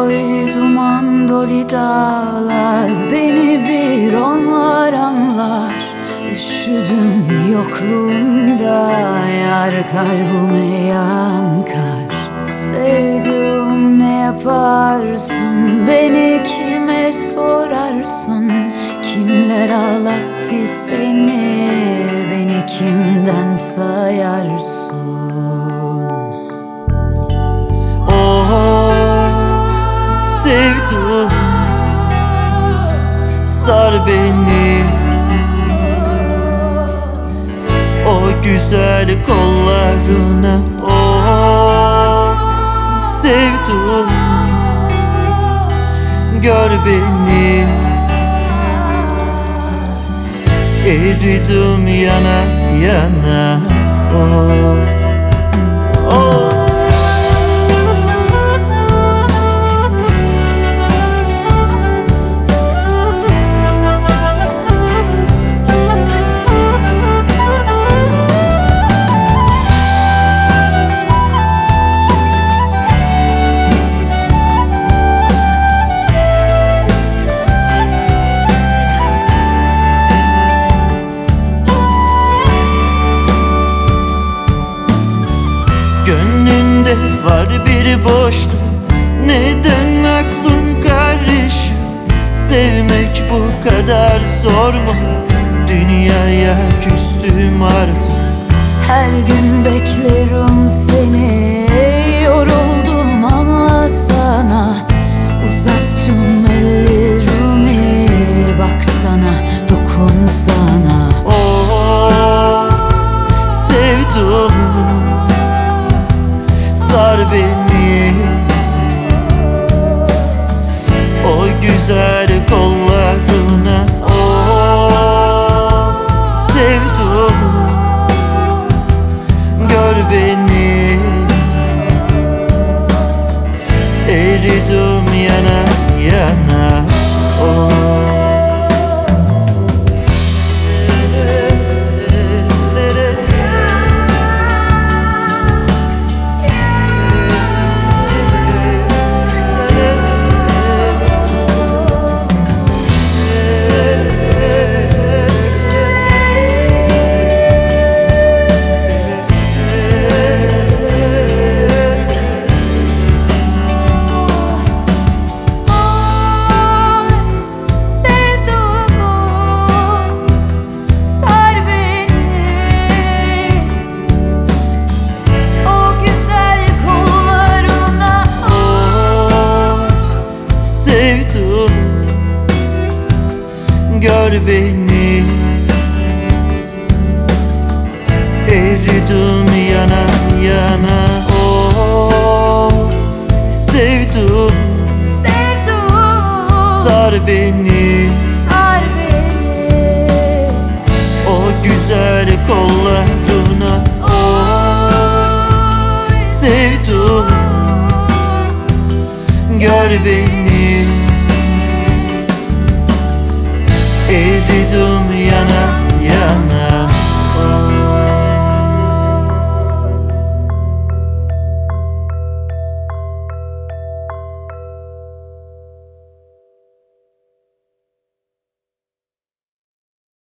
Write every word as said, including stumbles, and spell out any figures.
oy duman dolu dağlar, beni bir onlar anlar. Üşüdüm yokluğunda, yar kalbime yankar. Sevdiğim ne yaparsın, beni kime sorarsın? Kimler ağlattı seni, beni kimden sayarsın? Oh sevdum, sar beni o güzel kollarına. Oh sevdum, gör beni, eridim yana yana. Oh, oh. Gönlünde var bir boşluk, neden aklın karışık? Sevmek bu kadar zor mu? Dünyaya küstüm artık. Her gün beklerim seni, yoruldum anlasana. Uzattım ellerimi, baksana, dokunsana. Oh sevdum, sar beni o güzel kollarına. Oh sevdum, gör beni, eridim yana yana. Oh. Gör beni, eridim yana yana. Oh sevdum, Sevdum, sar beni, sar beni o güzel kollarına. Oh sevdum, gör beni,